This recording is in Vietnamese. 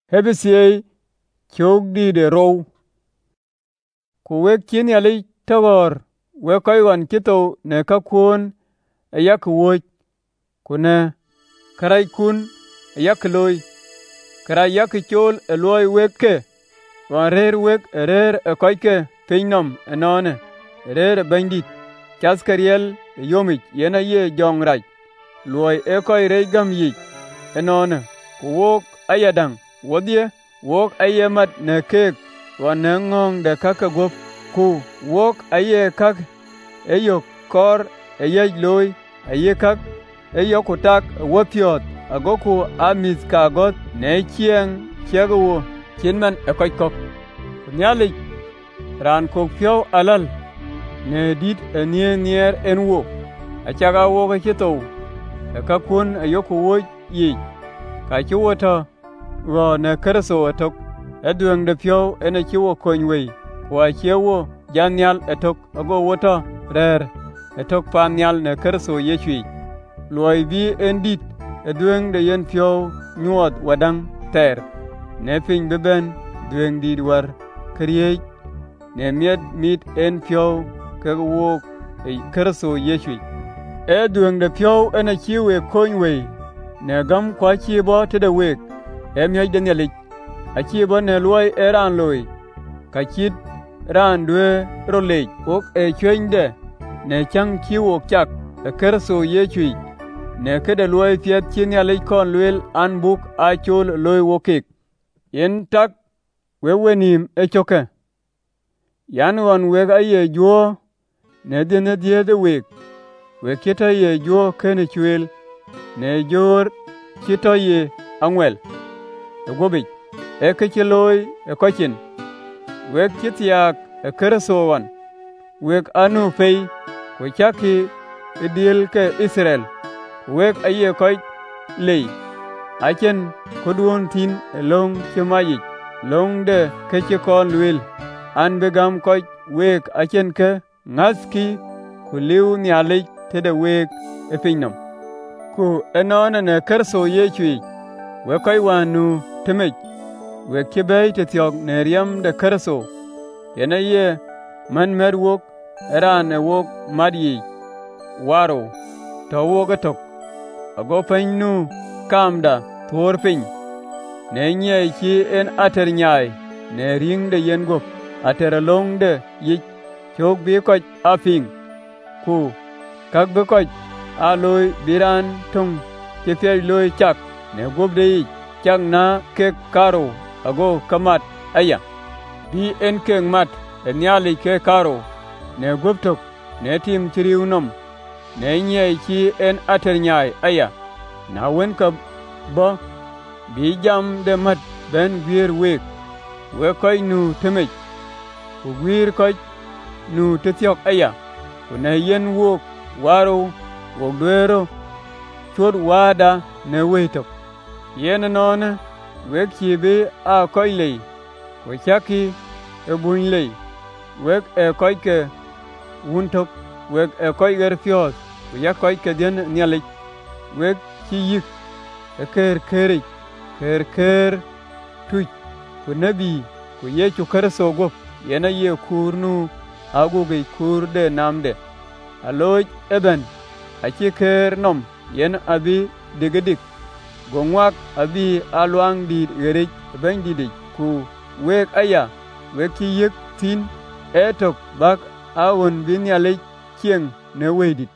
Hebesiye chok di de row. Ku wek chin yali togor we koy wan kito ne ka kuon yak woj kuna karai kun yak loy karai yak chol loy weke wan rer wek rer koy ke pinom enone rer bandit kaskariel yomich yena ye jongraj loy e koy re gam yi enone ku wok ayadang wodye wok ayemat ne kek wan ne ngong de kaka gop ku wok aye kak eyo kor eye loy aye kak eyo kutak wothiot agoku amis kagot ne chieng chiego chinman ekoy kok nyali ran kok pyo alal ne dit enie nier enwo achaga wo ka chito ka kun ayoku wo yi ka chiwota wo ne kerso atok edweng de pyo ene chiwo konywei wa chewo janyal etok ago wota rer etok panyal ne kerso yechui loy bi endit edweng de yen pyo nyuot wadang ter ne ping beben dweng di war kriye ne miet mit en pyo ke wo e kerso yechui edweng de pyo ene chiwe konywei ne gam kwa chibo te de wek emye denyelik achibo ne loy eran loy kachit ran dwe rolej wok e chwende ne chang chiwo chak e kerso yechui ne kede loy piet chinyali kon lwel an buk achol loy wokik yen tak wewenim echoke yan wan weg aye juo ne dine diede wek we kita ye juo kene chwel ne jor kita ye angwel egobich ekechiloy ekochin wek chitiak kerso wan wek anu pei ko chaki idil ke Israel wek aye koy lei achen kodwon tin long chemayi long de keche kon lwil an begam koy wek achen ke ngaski ku liu nyali tede wek epinom ku enona ne kerso yechui we koy wanu temej we kibey te thiok ne riam de kerso yena ye man mer wok eran e wok madyi waro to wok etok ago pennu kamda thor piny ne nye chi en ater nyai ne ring de yen gop ater long de yich chok bi koch aping ku kak bi koch aloy biran tung kifyay loy chak ne gop de yich chak na kek karo ago kamat aya bi en keng mat en nyali ke karo ne goptok ne tim chiriunom ne nye chi en ater nyai aya na wen ka bo bi jam de mat ben gwir wek we koy nu temej ku gwir koy nu tethiok aya ku ne yen wok waro wok dwero chod wada ne weitok yen none wek chibi a koy lei ku chaki e buny lei wek e koy ke wuntok wek e koy ger fios ku ya koy ke den nyalich wek chi yik e ker tuj ku nabi ku yechu kerso gop yena ye kurnu agugi kur de namde aloj eben achi ker nom yen abi digedik gongwak abi alwang di gerich ben didik ku wek aya wek chi yik tin etok bak awon bin yale chieng ne wedit